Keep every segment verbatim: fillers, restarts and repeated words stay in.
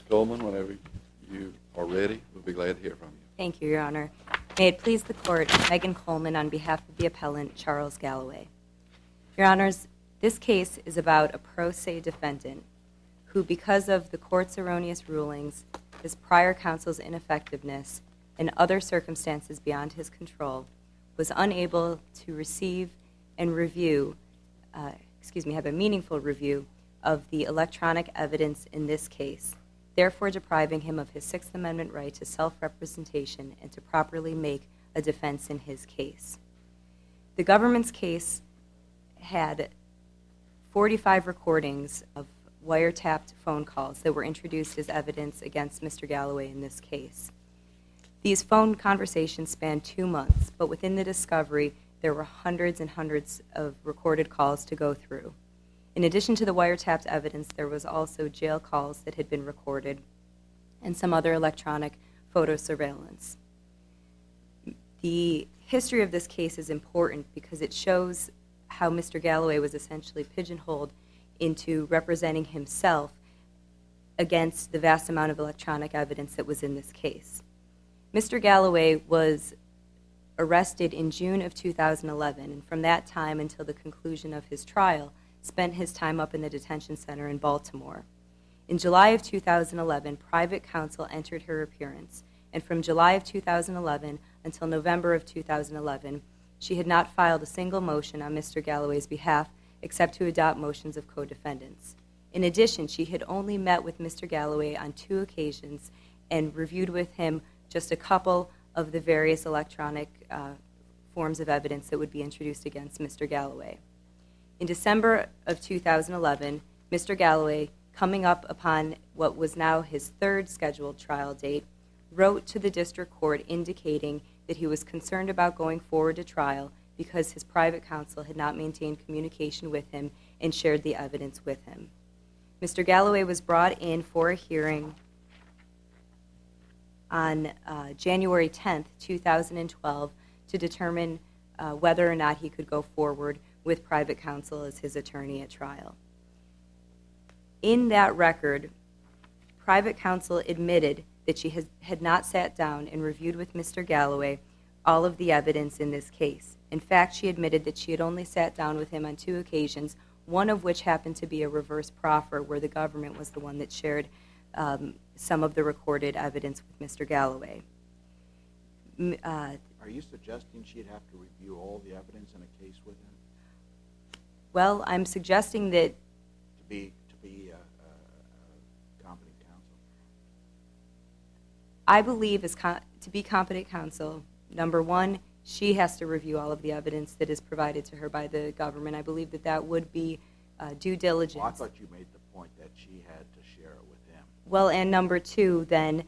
Coleman, whenever you are ready, we'll be glad to hear from you. Thank you, Your Honor. May it please the Court, Megan Coleman on behalf of the appellant, Charles Galloway. Your Honors, this case is about a pro se defendant who, because of the Court's erroneous rulings, his prior counsel's ineffectiveness, and other circumstances beyond his control, was unable to receive and review, uh, excuse me, have a meaningful review of the electronic evidence in this case, therefore depriving him of his Sixth Amendment right to self-representation and to properly make a defense in his case. The government's case had forty-five recordings of wiretapped phone calls that were introduced as evidence against Mister Galloway in this case. These phone conversations spanned two months, but within the discovery, there were hundreds and hundreds of recorded calls to go through. In addition to the wiretapped evidence, there was also jail calls that had been recorded and some other electronic photo surveillance. The history of this case is important because it shows how Mister Galloway was essentially pigeonholed into representing himself against the vast amount of electronic evidence that was in this case. Mister Galloway was arrested in June of two thousand eleven, and from that time until the conclusion of his trial, spent his time up in the detention center in Baltimore. In July of two thousand eleven, private counsel entered her appearance, and from July of two thousand eleven until November of two thousand eleven, she had not filed a single motion on Mister Galloway's behalf except to adopt motions of co-defendants. In addition, she had only met with Mister Galloway on two occasions and reviewed with him just a couple of the various electronic uh, forms of evidence that would be introduced against Mister Galloway. In December of two thousand eleven, Mister Galloway, coming up upon what was now his third scheduled trial date, wrote to the district court indicating that he was concerned about going forward to trial because his private counsel had not maintained communication with him and shared the evidence with him. Mister Galloway was brought in for a hearing on uh, January tenth, two thousand twelve, to determine uh, whether or not he could go forward with private counsel as his attorney at trial. In that record, private counsel admitted that she has, had not sat down and reviewed with Mister Galloway all of the evidence in this case. In fact, she admitted that she had only sat down with him on two occasions, one of which happened to be a reverse proffer where the government was the one that shared um, some of the recorded evidence with Mister Galloway. Uh, Are you suggesting she'd have to review all the evidence in a case with him? Well, I'm suggesting that To be to be uh, uh, competent counsel? I believe as co- to be competent counsel, number one, she has to review all of the evidence that is provided to her by the government. I believe that that would be uh, due diligence. Well, I thought you made the point that she had to share it with him. Well, and number two, then,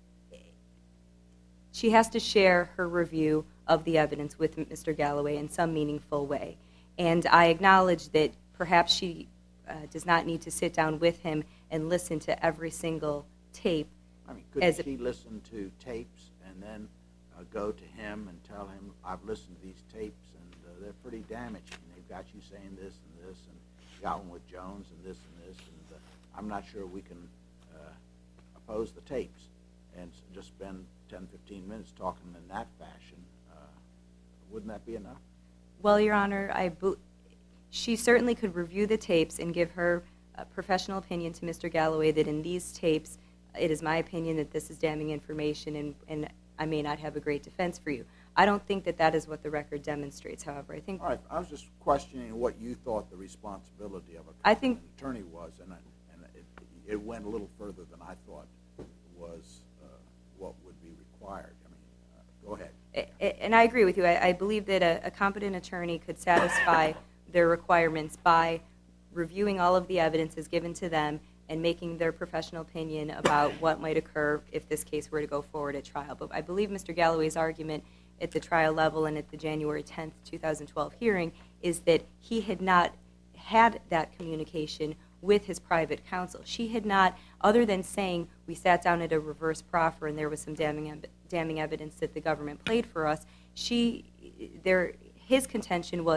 she has to share her review of the evidence with Mister Galloway in some meaningful way. And I acknowledge that perhaps she uh, does not need to sit down with him and listen to every single tape. I mean, could as she listen to tapes and then uh, go to him and tell him, I've listened to these tapes and uh, they're pretty damaging. They've got you saying this and this, and you got one with Jones and this and this, and uh, I'm not sure we can uh, oppose the tapes and just spend ten, fifteen minutes talking in that fashion. Uh, wouldn't that be enough? Well, Your Honor, I be- she certainly could review the tapes and give her uh, professional opinion to Mister Galloway that in these tapes, it is my opinion that this is damning information and, and I may not have a great defense for you. I don't think that that is what the record demonstrates, however. I think. All right, I was just questioning what you thought the responsibility of a I think, an attorney was, and, I, and it, it went a little further than I thought was uh, what would be required. I mean, uh, go ahead. and I agree with you. I, I believe that a, a competent attorney could satisfy their requirements by reviewing all of the evidence as given to them and making their professional opinion about what might occur if this case were to go forward at trial. But I believe Mister Galloway's argument at the trial level and at the January tenth, twenty twelve hearing is that he had not had that communication with his private counsel. She had not, other than saying we sat down at a reverse proffer and there was some damning, damning evidence that the government played for us, she, there, his contention was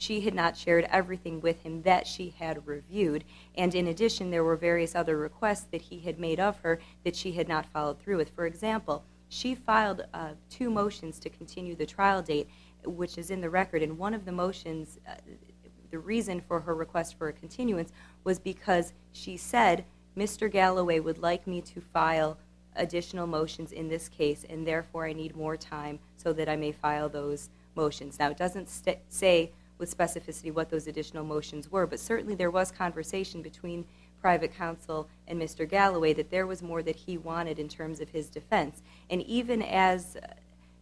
she had not shared everything with him that she had reviewed. And in addition, there were various other requests that he had made of her that she had not followed through with. For example, she filed uh, two motions to continue the trial date, which is in the record. And one of the motions, uh, the reason for her request for a continuance was because she said, Mister Galloway would like me to file additional motions in this case, and therefore I need more time so that I may file those motions. Now, it doesn't st- say with specificity what those additional motions were, but certainly there was conversation between private counsel and Mister Galloway that there was more that he wanted in terms of his defense. And even as uh,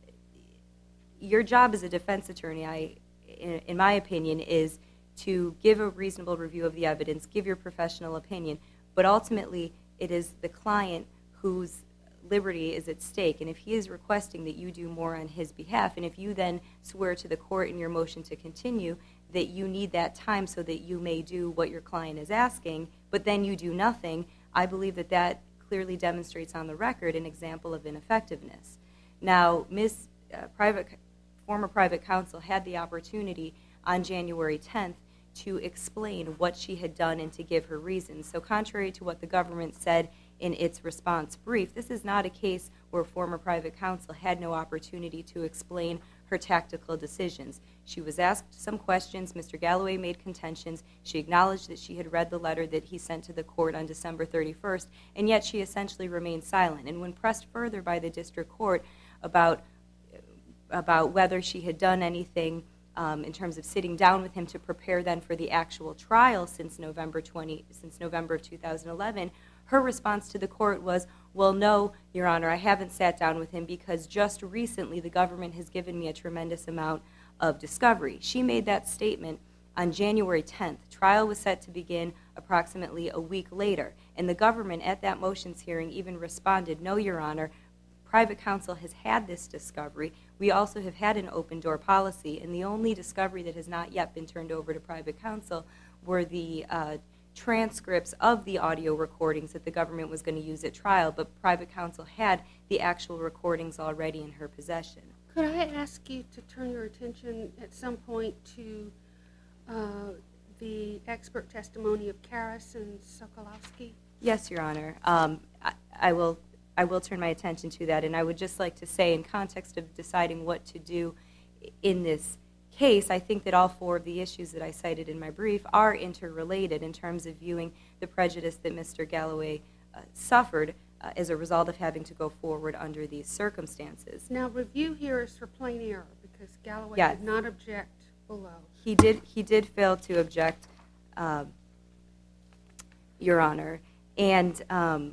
your job as a defense attorney, I, in, in my opinion, is to give a reasonable review of the evidence, give your professional opinion, but ultimately it is the client whose liberty is at stake. And if he is requesting that you do more on his behalf, and if you then swear to the court in your motion to continue that you need that time so that you may do what your client is asking, but then you do nothing, I believe that that clearly demonstrates on the record an example of ineffectiveness. Now, Miz Uh, private, former private counsel had the opportunity on January tenth to explain what she had done and to give her reasons. So contrary to what the government said in its response brief, this is not a case where former private counsel had no opportunity to explain her tactical decisions. She was asked some questions. Mister Galloway made contentions. She acknowledged that she had read the letter that he sent to the court on December thirty-first, and yet she essentially remained silent. And when pressed further by the district court about about whether she had done anything um, in terms of sitting down with him to prepare then for the actual trial since November twentieth, since November of two thousand eleven, her response to the court was, well, no, Your Honor, I haven't sat down with him because just recently the government has given me a tremendous amount of discovery. She made that statement on January tenth. Trial was set to begin approximately a week later, and the government at that motions hearing even responded, no, Your Honor, private counsel has had this discovery. We also have had an open door policy, and the only discovery that has not yet been turned over to private counsel were the uh, transcripts of the audio recordings that the government was going to use at trial, but private counsel had the actual recordings already in her possession. Could I ask you to turn your attention at some point to uh, the expert testimony of Karras and Sokolowski? Yes, Your Honor. Um, I, I will I will turn my attention to that, and I would just like to say in context of deciding what to do in this case, I think that all four of the issues that I cited in my brief are interrelated in terms of viewing the prejudice that Mister Galloway uh, suffered uh, as a result of having to go forward under these circumstances. Now, review here is for plain error because Galloway Yes. did not object below. He did he did fail to object, uh, Your Honor, and um,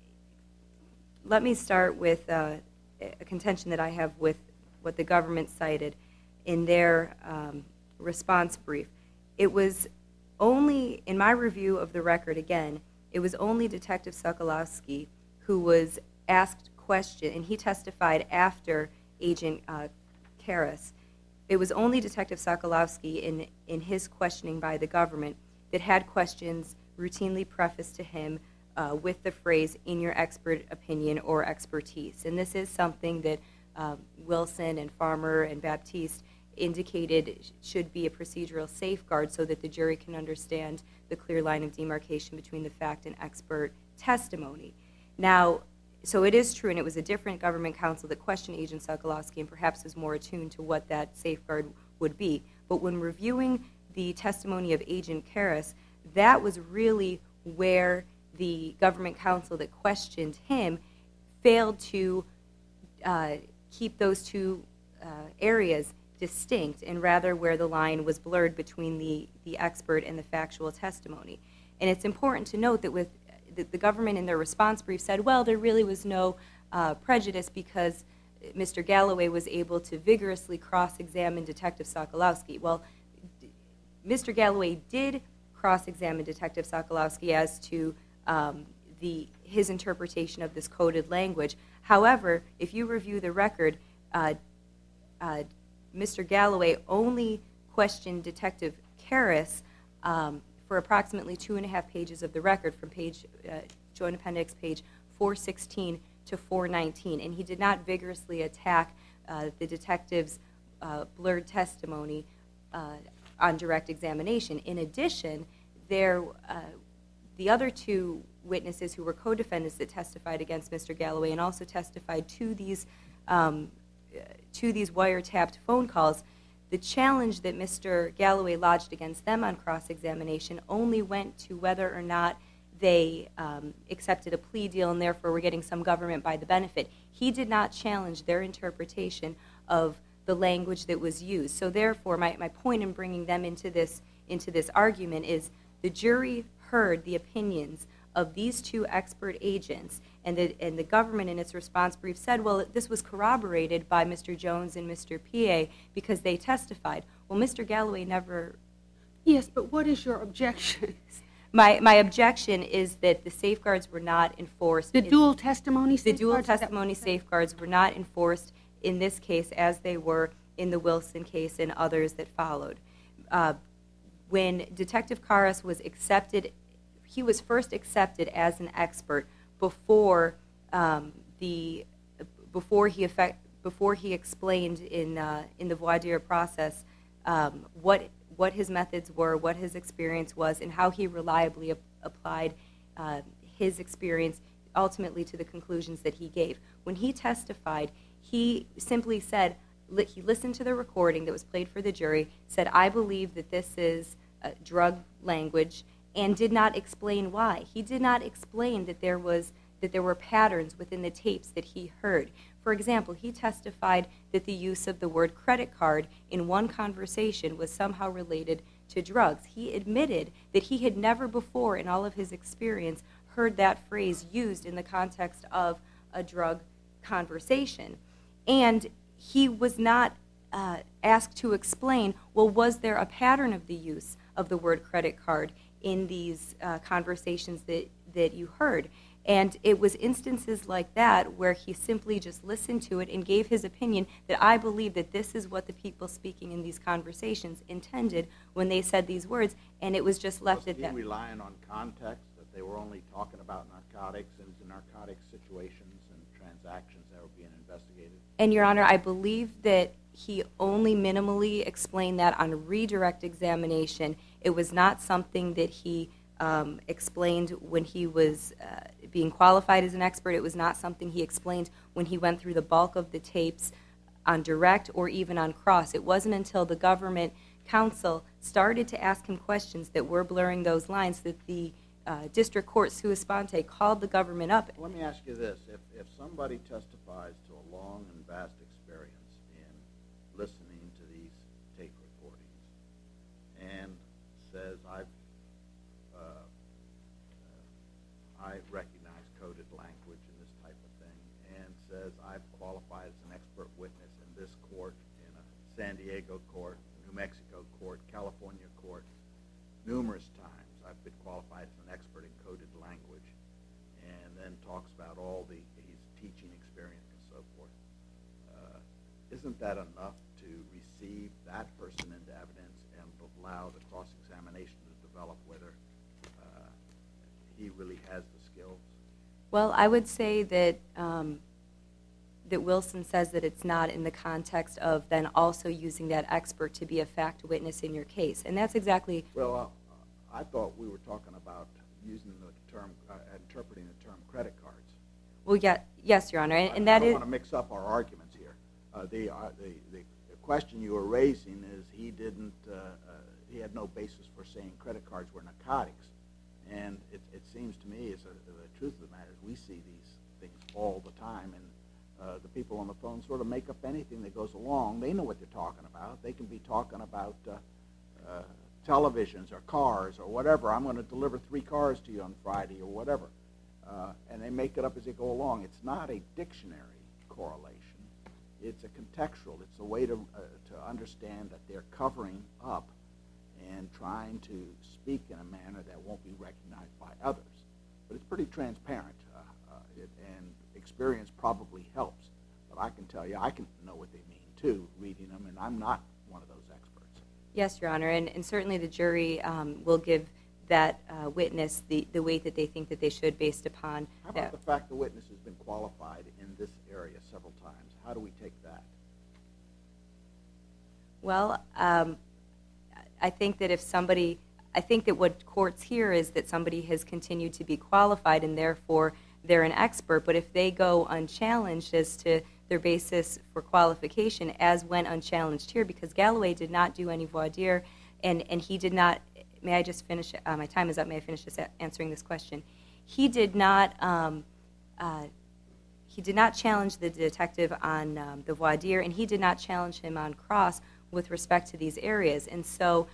let me start with uh, a contention that I have with what the government cited in their um, response brief. It was only, in my review of the record again, it was only Detective Sokolowski who was asked question, and he testified after Agent uh, Karras. It was only Detective Sokolowski in, in his questioning by the government that had questions routinely prefaced to him Uh, with the phrase, in your expert opinion or expertise. And this is something that um, Wilson and Farmer and Baptiste indicated should be a procedural safeguard so that the jury can understand the clear line of demarcation between the fact and expert testimony. Now, so it is true, and it was a different government counsel that questioned Agent Sokolowski and perhaps was more attuned to what that safeguard would be. But when reviewing the testimony of Agent Karras, that was really where the government counsel that questioned him failed to uh, keep those two uh, areas distinct, and rather where the line was blurred between the, the expert and the factual testimony. And it's important to note that with the, the government in their response brief said, well, there really was no uh, prejudice because Mister Galloway was able to vigorously cross-examine Detective Sokolowski. Well, Mister Galloway did cross-examine Detective Sokolowski as to Um, the his interpretation of this coded language. However, if you review the record, uh, uh, Mister Galloway only questioned Detective Karras um, for approximately two and a half pages of the record, from page uh, Joint Appendix page four sixteen to four nineteen, and he did not vigorously attack uh, the detective's uh, blurred testimony uh, on direct examination. In addition, there, uh, the other two witnesses who were co-defendants that testified against Mister Galloway and also testified to these um, to these wiretapped phone calls, the challenge that Mister Galloway lodged against them on cross-examination only went to whether or not they um, accepted a plea deal and therefore were getting some government by the benefit. He did not challenge their interpretation of the language that was used. So therefore, my, my point in bringing them into this, into this argument is the jury heard the opinions of these two expert agents, and the, and the government in its response brief said, well, this was corroborated by Mister Jones and Mister P A because they testified. Well, Mister Galloway never... Yes, but what is your objection? My, my objection is that the safeguards were not enforced. The in, dual testimony The dual safeguards, is that what testimony you said? safeguards were not enforced in this case as they were in the Wilson case and others that followed. Uh, when Detective Karras was accepted, he was first accepted as an expert before um, the before he effect, before he explained in uh, in the voir dire process um, what what his methods were, what his experience was, and how he reliably ap- applied uh, his experience ultimately to the conclusions that he gave. When he testified, he simply said, li- he listened to the recording that was played for the jury, said, I believe that this is uh, drug language, and did not explain why. He did not explain that there was that there were patterns within the tapes that he heard. For example, he testified that the use of the word credit card in one conversation was somehow related to drugs. He admitted that he had never before in all of his experience heard that phrase used in the context of a drug conversation. And he was not uh, asked to explain, well, was there a pattern of the use of the word credit card in these uh, conversations that, that you heard? And it was instances like that where he simply just listened to it and gave his opinion that I believe that this is what the people speaking in these conversations intended when they said these words, and it was just left Was at that. he relying on context, that they were only talking about narcotics and narcotic situations and transactions that were being investigated? And, Your Honor, I believe that he only minimally explained that on redirect examination. It was not something that he um, explained when he was uh, being qualified as an expert. It was not something he explained when he went through the bulk of the tapes on direct or even on cross. It wasn't until the government counsel started to ask him questions that were blurring those lines that the uh, district court sua sponte called the government up. Let me ask you this. If, if somebody testifies to a long and vast experience in listening to these tape recordings and says, I've, uh, uh, I recognize coded language and this type of thing, and says, I've qualified as an expert witness in this court, in a San Diego court, New Mexico court, California court, numerous times I've been qualified as an expert in coded language, and then talks about all the his teaching experience and so forth. Uh, isn't that enough to receive that person into evidence and allow the cross-examination to develop whether uh, he really has the skills? Well, I would say that um, that Wilson says that it's not in the context of then also using that expert to be a fact witness in your case, and that's exactly. Well, uh, I thought we were talking about using the term, uh, interpreting the term credit cards. Well, yeah, yes, Your Honor, and, and I that don't is. want to mix up our arguments here. Uh, the, uh, the, the the question you were raising is he didn't, uh, uh, he had no basis for saying credit cards were narcotics, and it, it seems to me, as a, the truth of the matter is, we see these things all the time, and uh, the people on the phone sort of make up anything that goes along. They know what they're talking about. They can be talking about uh, uh, televisions or cars or whatever. I'm going to deliver three cars to you on Friday or whatever. Uh, and they make it up as they go along. It's not a dictionary correlation. It's a contextual. It's a way to, uh, to understand that they're covering up and trying to speak in a manner that won't be recognized by others. But it's pretty transparent, uh, uh, it, and experience probably helps. But I can tell you, I can know what they mean, too, reading them, and I'm not one of those experts. Yes, Your Honor, and, and certainly the jury um, will give that uh, witness the, the weight that they think that they should based upon How about that. the fact the witness has been qualified in this area several times? How do we take that? Well, um, I think that if somebody, I think that what courts hear is that somebody has continued to be qualified and therefore they're an expert, but if they go unchallenged as to their basis for qualification, as went unchallenged here, because Galloway did not do any voir dire, and, and he did not, may I just finish, uh, my time is up, may I finish this, answering this question? He did not, um, uh, he did not challenge the detective on um, the voir dire, and he did not challenge him on cross with respect to these areas. And so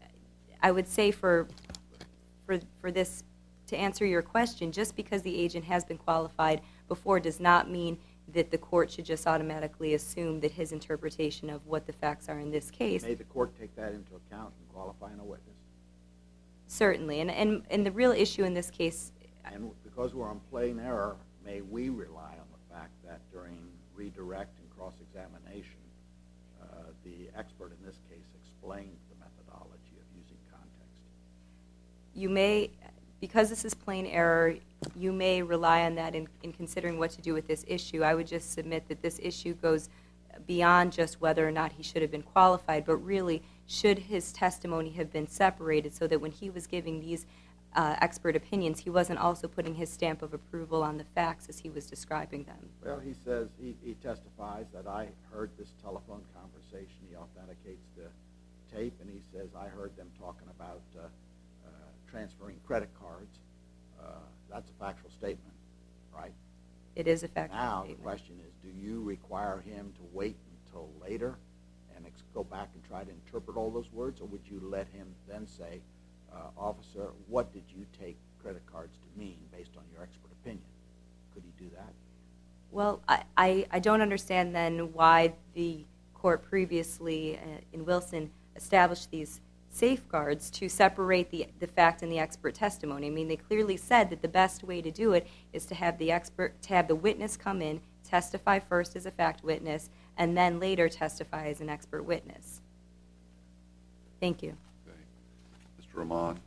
I would say for, for, for this, to answer your question, just because the agent has been qualified before does not mean that the court should just automatically assume that his interpretation of what the facts are in this case. May the court take that into account in qualifying a witness? Certainly. And, and, and the real issue in this case... And because we're on plain error, may we rely on the fact that during redirect and cross-examination, uh, the expert in this case explained the methodology of using context? You may, because this is plain error, you may rely on that in, in considering what to do with this issue. I would just submit that this issue goes beyond just whether or not he should have been qualified, but really should his testimony have been separated so that when he was giving these uh, expert opinions, he wasn't also putting his stamp of approval on the facts as he was describing them. Well, he says, he, he testifies that I heard this telephone conversation. He authenticates the tape, and he says, I heard them talking about uh, uh, transferring credit cards. Uh, that's a factual statement, right? It is a factual Now, statement. the question is, do you require him to wait until later and ex- go back and try to interpret all those words, or would you let him then say, uh, officer, what did you take credit cards to mean based on your expert opinion? Could he do that? Well, I, I, I don't understand then why the court previously uh, in Wilson established these safeguards to separate the, the fact and the expert testimony. I mean, they clearly said that the best way to do it is to have the expert, to have the witness come in, testify first as a fact witness, and then later testify as an expert witness. Thank you. Okay. Mister Rahman.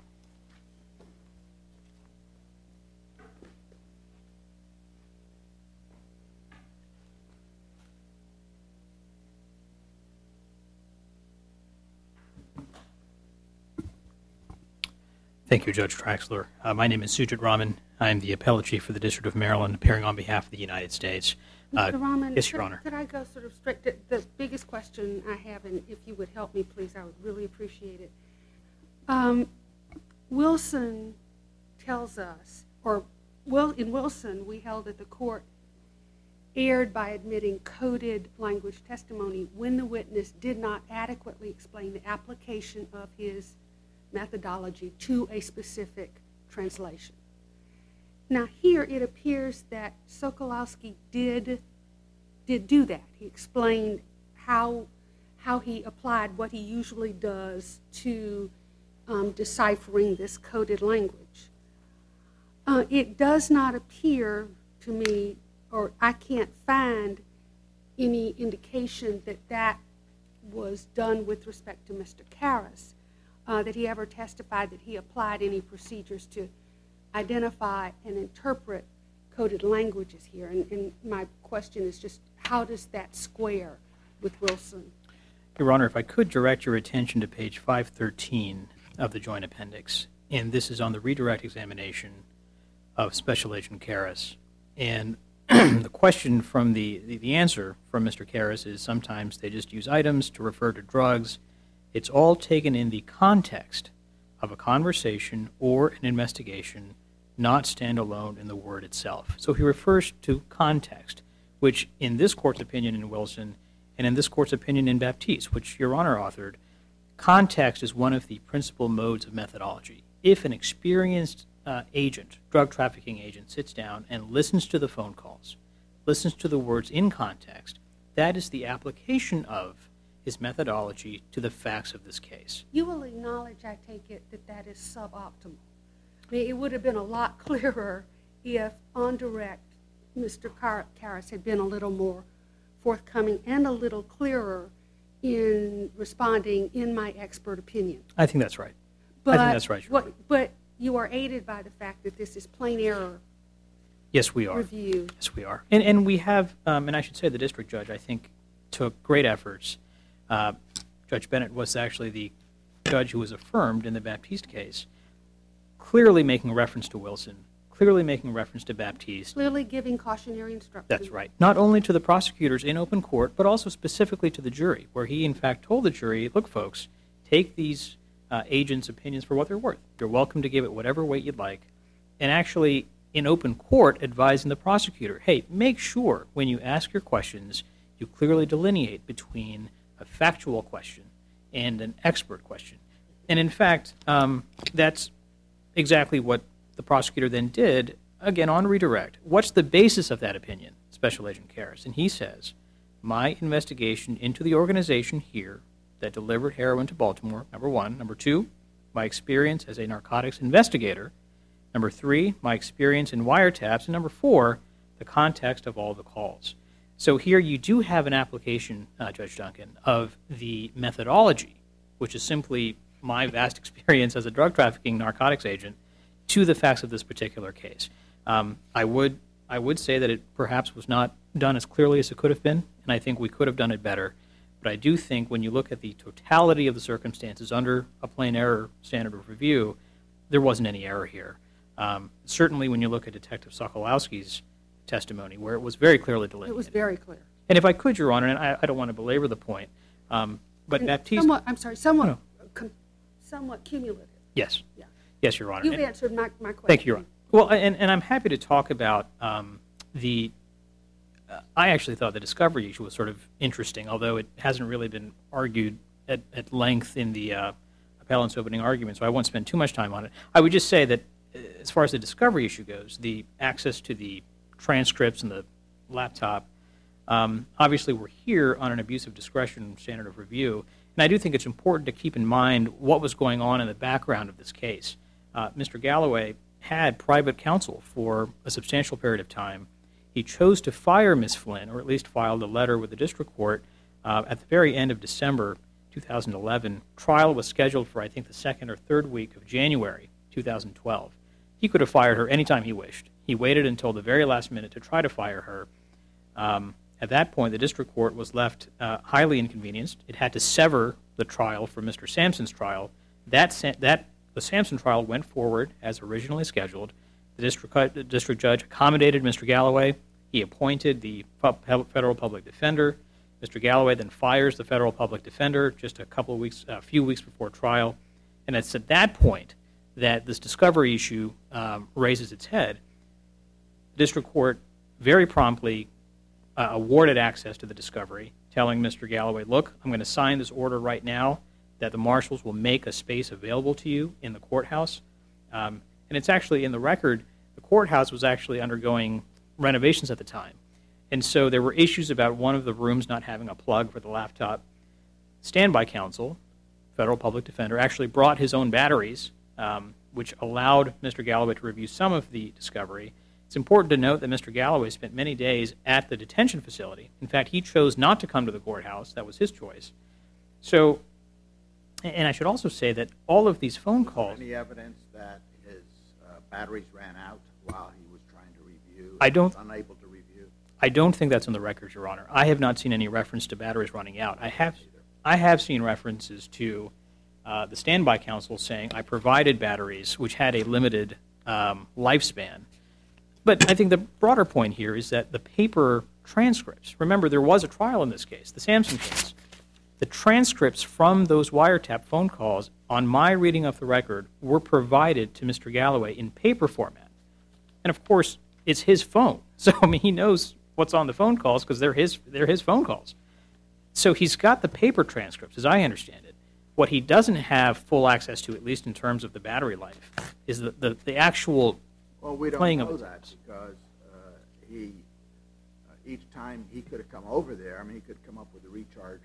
Thank you, Judge Traxler. Uh, my name is Sujit Raman. I'm the appellate chief for the District of Maryland, appearing on behalf of the United States. Uh, Mister Rahman, yes, Your could, Honor. could I go sort of straight to the biggest question I have, and if you would help me, please, I would really appreciate it. Um, Wilson tells us, or Will, in Wilson, we held that the court erred by admitting coded language testimony when the witness did not adequately explain the application of his methodology to a specific translation. Now here it appears that Sokolowski did did do that. He explained how how he applied what he usually does to um, deciphering this coded language. Uh, it does not appear to me, or I can't find any indication that that was done with respect to Mister Karras. Uh, that he ever testified that he applied any procedures to identify and interpret coded languages here. And, and my question is just, how does that square with Wilson? Your Honor, if I could direct your attention to page five thirteen of the Joint Appendix, and this is on the redirect examination of Special Agent Karras. And the question from the, the, the answer from Mister Karras is sometimes they just use items to refer to drugs. It's all taken in the context of a conversation or an investigation, not stand alone in the word itself. So he refers to context, which in this court's opinion in Wilson and in this court's opinion in Baptiste, which Your Honor authored, context is one of the principal modes of methodology. If an experienced uh, agent, drug trafficking agent, sits down and listens to the phone calls, listens to the words in context, that is the application of his methodology to the facts of this case. You will acknowledge, I take it, that that is suboptimal. I mean, it would have been a lot clearer if, on direct, Mister Karras had been a little more forthcoming and a little clearer in responding in my expert opinion. I think that's right. But I think that's right, Your what, Honor. But you are aided by the fact that this is plain error Yes, we are. review. Yes, we are. And, and we have, um, and I should say the district judge, I think, took great efforts. Uh, Judge Bennett was actually the judge who was affirmed in the Baptiste case, clearly making reference to Wilson, clearly making reference to Baptiste. Clearly giving cautionary instructions. That's right. Not only to the prosecutors in open court, but also specifically to the jury, where he in fact told the jury, look, folks, take these uh, agents' opinions for what they're worth. You're welcome to give it whatever weight you'd like. And actually, in open court, advising the prosecutor, hey, make sure when you ask your questions, you clearly delineate between a factual question and an expert question. And in fact, um, that's exactly what the prosecutor then did, again, on redirect. What's the basis of that opinion, Special Agent Karras? And he says, my investigation into the organization here that delivered heroin to Baltimore, number one. Number two, my experience as a narcotics investigator. Number three, my experience in wiretaps. And number four, the context of all the calls. So here you do have an application, uh, Judge Duncan, of the methodology, which is simply my vast experience as a drug trafficking narcotics agent, to the facts of this particular case. Um, I would I would say that it perhaps was not done as clearly as it could have been, and I think we could have done it better. But I do think when you look at the totality of the circumstances under a plain error standard of review, there wasn't any error here. Um, certainly when you look at Detective Sokolowski's testimony, where it was very clearly delineated. It was very clear. And if I could, Your Honor, and I, I don't want to belabor the point, um, but And Baptiste... Somewhat, I'm sorry, somewhat, No. com- somewhat cumulative. Yes. Yeah. Yes, Your Honor. You've And- answered my, my question. Thank you, Your Honor. Well, and, and I'm happy to talk about um, the... Uh, I actually thought the discovery issue was sort of interesting, although it hasn't really been argued at, at length in the uh, appellant's opening argument, so I won't spend too much time on it. I would just say that uh, as far as the discovery issue goes, the access to the transcripts and the laptop, um, obviously we're here on an abuse of discretion standard of review, and I do think it's important to keep in mind what was going on in the background of this case. Uh, Mister Galloway had private counsel for a substantial period of time. He chose to fire Miz Flynn, or at least filed a letter with the district court uh, at the very end of December two thousand eleven. Trial was scheduled for, I think, the second or third week of January two thousand twelve. He could have fired her anytime he wished. He waited until the very last minute to try to fire her. Um, at that point, the district court was left uh, highly inconvenienced. It had to sever the trial from Mister Sampson's trial. That, that The Sampson trial went forward as originally scheduled. The district, the district judge accommodated Mister Galloway. He appointed the federal public defender. Mister Galloway then fires the federal public defender just a couple of weeks, a few weeks before trial. And it's at that point that this discovery issue um, raises its head. The district court very promptly uh, awarded access to the discovery, telling Mister Galloway, look, I'm going to sign this order right now that the marshals will make a space available to you in the courthouse. Um, and it's actually in the record, the courthouse was actually undergoing renovations at the time. And so there were issues about one of the rooms not having a plug for the laptop. Standby counsel, federal public defender, actually brought his own batteries, um, which allowed Mister Galloway to review some of the discovery. It's important to note that Mister Galloway spent many days at the detention facility. In fact, he chose not to come to the courthouse. That was his choice. So, and I should also say that all of these phone calls... Any evidence that his uh, batteries ran out while he was trying to review? I don't... Was unable to review? I don't think that's on the record, Your Honor. I have not seen any reference to batteries running out. I have, I have seen references to uh, the standby counsel saying, I provided batteries which had a limited um, lifespan. But I think the broader point here is that the paper transcripts, remember there was a trial in this case, the Sampson case, the transcripts from those wiretap phone calls, on my reading of the record, were provided to Mister Galloway in paper format. And of course, it's his phone. So, I mean, he knows what's on the phone calls because they're his, they're his phone calls. So he's got the paper transcripts, as I understand it. What he doesn't have full access to, at least in terms of the battery life, is the, the, the actual Well, we don't playing know of it. that because uh, he, uh, each time he could have come over there, I mean, he could come up with a recharged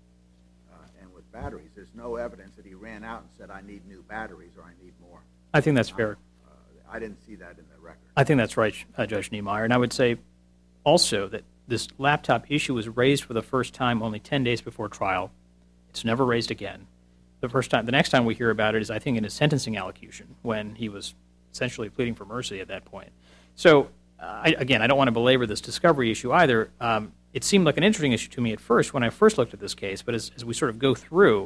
uh, and with batteries. There's no evidence that he ran out and said, I need new batteries or I need more. I think that's fair. Uh, I didn't see that in the record. I think that's right, uh, Judge Niemeyer. And I would say also that this laptop issue was raised for the first time only ten days before trial. It's never raised again. The first time, the next time we hear about it is, I think, in his sentencing allocution when he was essentially pleading for mercy at that point. So, uh, I, again, I don't want to belabor this discovery issue either. Um, it seemed like an interesting issue to me at first when I first looked at this case, but as, as we sort of go through,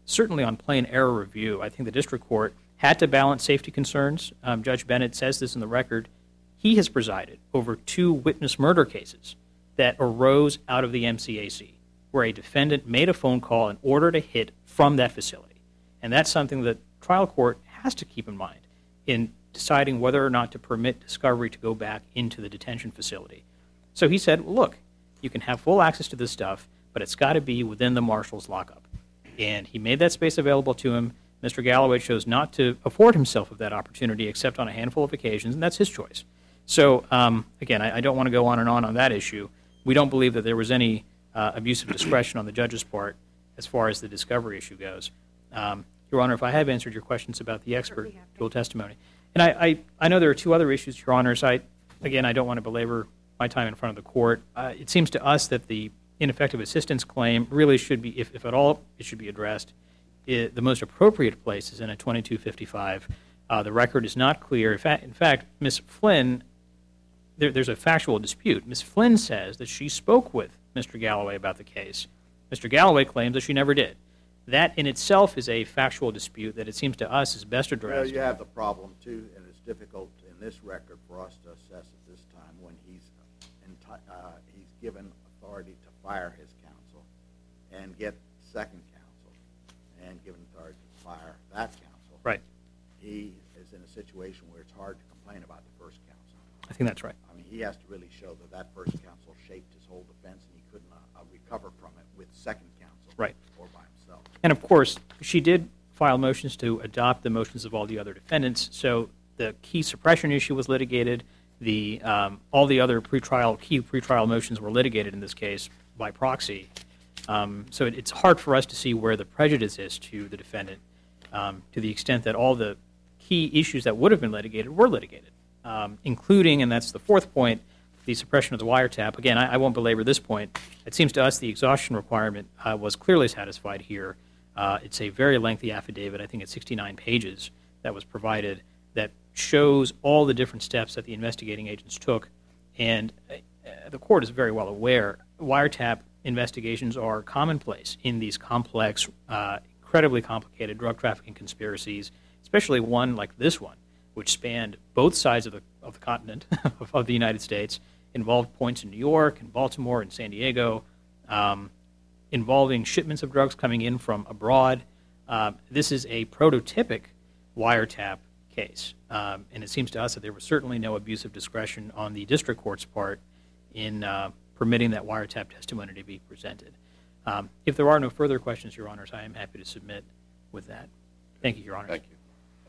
certainly on plain error review, I think the district court had to balance safety concerns. Um, Judge Bennett says this in the record. He has presided over two witness murder cases that arose out of the M C A C, where a defendant made a phone call and ordered a hit from that facility. And that's something that trial court has to keep in mind in deciding whether or not to permit discovery to go back into the detention facility. So he said, well, look, you can have full access to this stuff, but it's got to be within the marshal's lockup. And he made that space available to him. Mister Galloway chose not to afford himself of that opportunity except on a handful of occasions, and that's his choice. So, um, again, I, I don't want to go on and on on that issue. We don't believe that there was any uh, abuse of discretion on the judge's part as far as the discovery issue goes. Um, Your Honor, if I have answered your questions about the expert dual testimony. And I, I, I know there are two other issues, Your Honors. I, again, I don't want to belabor my time in front of the court. Uh, it seems to us that the ineffective assistance claim really should be, if, if at all it should be addressed, it, the most appropriate place is in a twenty-two fifty-five. Uh, the record is not clear. In fact, in fact Miz Flynn, there, there's a factual dispute. Miz Flynn says that she spoke with Mister Galloway about the case. Mister Galloway claims that she never did. That in itself is a factual dispute that it seems to us is best Well, addressed. you have the problem, too, and it's difficult in this record for us to assess at this time when he's, enti- uh, he's given authority to fire his counsel and get second counsel and given authority to fire that counsel. Right. He is in a situation where it's hard to complain about the first counsel. I think that's right. I mean, he has to really show that that first counsel shaped his whole defense and he couldn't uh, uh, recover from it with second counsel. Right. Or by himself. And of course, she did file motions to adopt the motions of all the other defendants. So the key suppression issue was litigated. The um, all the other pretrial key pretrial motions were litigated in this case by proxy. Um, so it, it's hard for us to see where the prejudice is to the defendant, um, to the extent that all the key issues that would have been litigated were litigated, um, including, and that's the fourth point, the suppression of the wiretap. Again, I, I won't belabor this point. It seems to us the exhaustion requirement uh, was clearly satisfied here. Uh, it's a very lengthy affidavit. I think it's sixty-nine pages that was provided that shows all the different steps that the investigating agents took. And uh, the court is very well aware wiretap investigations are commonplace in these complex, uh, incredibly complicated drug trafficking conspiracies, especially one like this one, which spanned both sides of the of the continent of, of the United States, involved points in New York and Baltimore and San Diego, um, involving shipments of drugs coming in from abroad. Uh, this is a prototypic wiretap case, um, and it seems to us that there was certainly no abuse of discretion on the district court's part in uh, permitting that wiretap testimony to be presented. Um, if there are no further questions, Your Honors, I am happy to submit with that. Thank you, Your Honors. Thank you.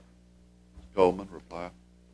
Miz Coleman, reply.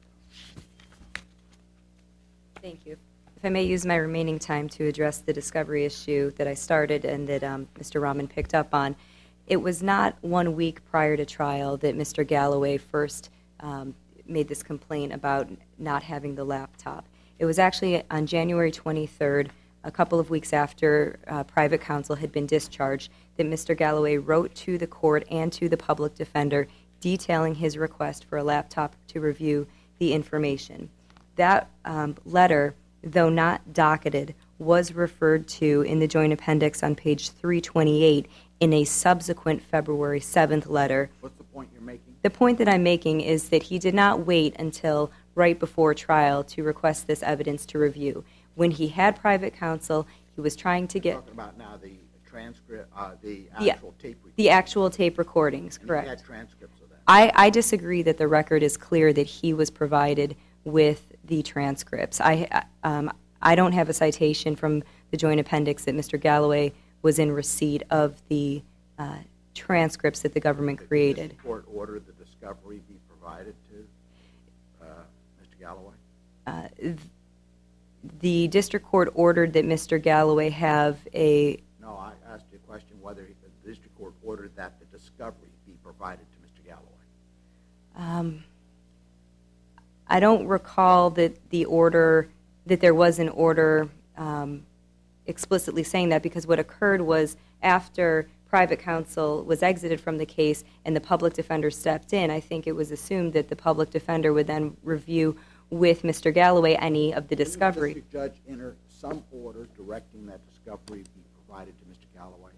Thank you. If I may use my remaining time to address the discovery issue that I started and that um, Mister Rahman picked up on, it was not one week prior to trial that Mister Galloway first um, made this complaint about not having the laptop. It was actually on January twenty-third, a couple of weeks after uh, private counsel had been discharged, that Mister Galloway wrote to the court and to the public defender detailing his request for a laptop to review the information. That um, letter, though not docketed, was referred to in the joint appendix on page three twenty-eight in a subsequent February seventh letter. What's the point you're making? The point that I'm making is that he did not wait until right before trial to request this evidence to review. When he had private counsel, he was trying to get Talking about now the transcript, uh, the the, actual tape recording. the actual tape recordings, And correct. He had transcripts of that. I, I disagree that the record is clear that he was provided with the transcripts. I, um, I don't have a citation from the joint appendix that Mister Galloway was in receipt of the uh, transcripts that the government Did created. the court order the discovery be provided to uh, Mister Galloway? Uh, th- the district court ordered that Mister Galloway have a, No, I asked you a question whether the district court ordered that the discovery be provided to Mister Galloway. um, I don't recall that the order, that there was an order um, explicitly saying that, because what occurred was after private counsel was exited from the case and the public defender stepped in, I think it was assumed that the public defender would then review with Mister Galloway any of the discovery. Did the district judge enter some order directing that discovery be provided to Mister Galloway?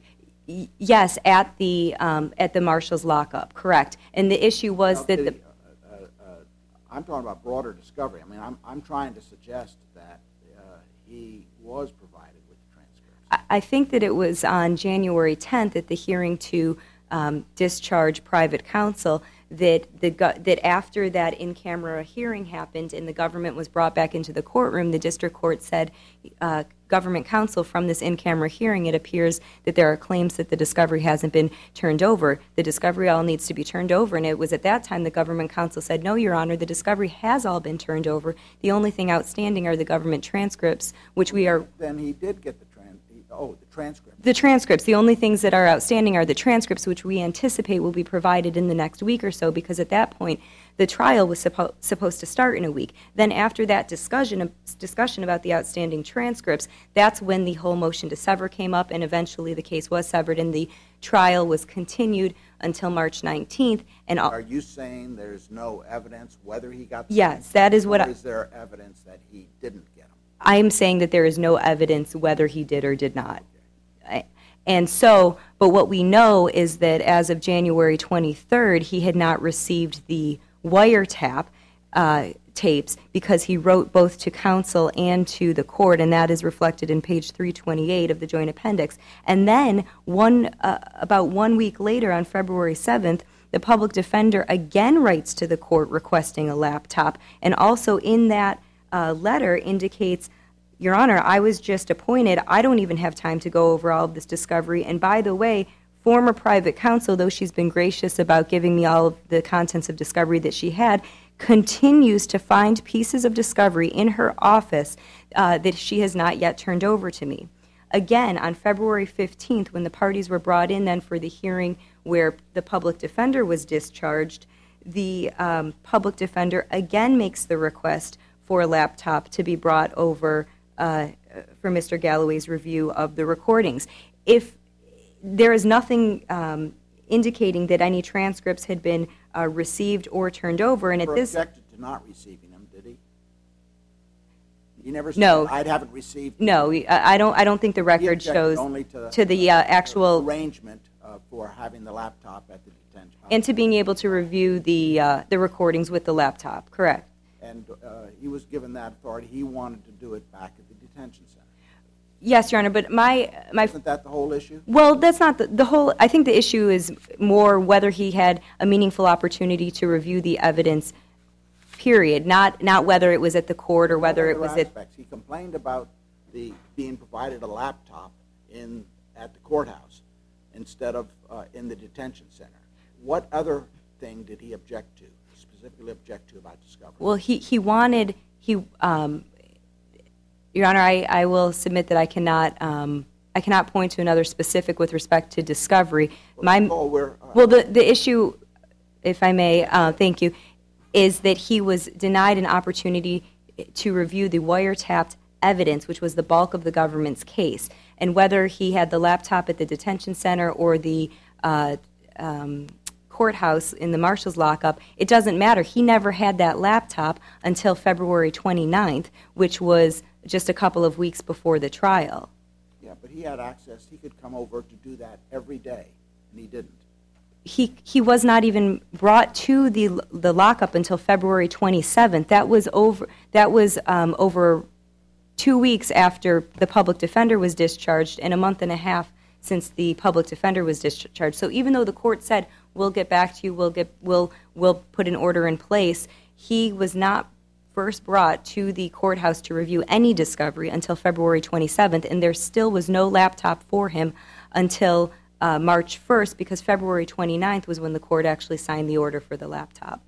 Y- Yes, at the, um, at the Marshall's lockup, correct. And the issue was Now, that did the, he- uh, uh, uh, I'm talking about broader discovery. I mean, I'm, I'm trying to suggest that uh, he was provided with the transcripts. I- I think that it was on January tenth at the hearing to um, discharge private counsel that the go- that after that in-camera hearing happened and the government was brought back into the courtroom, the district court said, uh, government counsel, from this in-camera hearing, it appears that there are claims that the discovery hasn't been turned over. The discovery all needs to be turned over, and it was at that time the government counsel said, no, Your Honor, the discovery has all been turned over. The only thing outstanding are the government transcripts, which we are Then he did get the tran, he- oh, the transcript. the transcripts. The only things that are outstanding are the transcripts, which we anticipate will be provided in the next week or so, because at that point, the trial was suppo- supposed to start in a week. Then after that discussion, discussion about the outstanding transcripts, that's when the whole motion to sever came up, and eventually the case was severed, and the trial was continued until March nineteenth. And all, Are you saying there's no evidence whether he got the Yes, transcripts, that is what or I- is there evidence that he didn't get them? I am saying that there is no evidence whether he did or did not. I- And so, but what we know is that as of January twenty-third, he had not received the wiretap uh, tapes because he wrote both to counsel and to the court, and that is reflected in page three twenty-eight of the joint appendix. And then one, uh, about one week later, on February seventh, the public defender again writes to the court requesting a laptop, and also in that uh, letter indicates, Your Honor, I was just appointed. I don't even have time to go over all of this discovery. And by the way, former private counsel, though she's been gracious about giving me all of the contents of discovery that she had, continues to find pieces of discovery in her office uh, that she has not yet turned over to me. Again, on February fifteenth, when the parties were brought in then for the hearing where the public defender was discharged, the um, public defender again makes the request for a laptop to be brought over uh, for Mister Galloway's review of the recordings. If there is nothing um, indicating that any transcripts had been uh, received or turned over, and at Never this, objected to not receiving them, did he? He never said, No. I haven't received them. no, I I don't. I don't think the He record objected shows only to, to the uh, actual arrangement uh, for having the laptop at the detention. and to being able to review the uh, the recordings with the laptop. Correct. And uh, he was given that authority. He wanted to do it back at the detention center. Yes, Your Honor. But my my Isn't that the whole issue? Well, that's not the, the whole. I think the issue is more whether he had a meaningful opportunity to review the evidence, period. Not not whether it was at the court or whether it Other was at. aspects. He complained about the being provided a laptop in at the courthouse instead of uh, in the detention center. What other thing did he object to, specifically object to about discovery? Well, he he wanted he. Um, Your Honor, I, I will submit that I cannot um, I cannot point to another specific with respect to discovery. My Oh, we're, uh, well, the the issue, if I may, uh, thank you, is that he was denied an opportunity to review the wiretapped evidence, which was the bulk of the government's case, and whether he had the laptop at the detention center or the uh, um, courthouse in the Marshall's lockup, it doesn't matter. He never had that laptop until February twenty-ninth, which was just a couple of weeks before the trial. yeah, but he had access. He could come over to do that every day, and he didn't. He he was not even brought to the the lockup until February twenty-seventh. That was over. That was um, over two weeks after the public defender was discharged, and a month and a half since the public defender was discharged. So even though the court said we'll get back to you, we'll get we'll we'll put an order in place, he was not first brought to the courthouse to review any discovery until February twenty-seventh, and there still was no laptop for him until uh, March first, because February twenty-ninth was when the court actually signed the order for the laptop.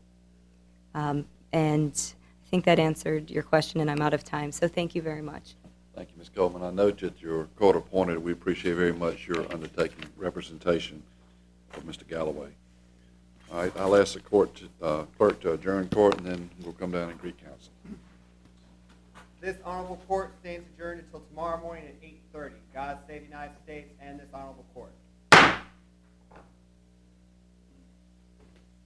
Um, and I think that answered your question, and I'm out of time, so thank you very much. Thank you, Miz Coleman. I note that you're court appointed. We appreciate very much your undertaking representation of Mister Galloway. All right, I'll ask the court to, uh, clerk to adjourn court, and then we'll come down and greet counsel. This honorable court stands adjourned until tomorrow morning at eight thirty. God save the United States and this honorable court.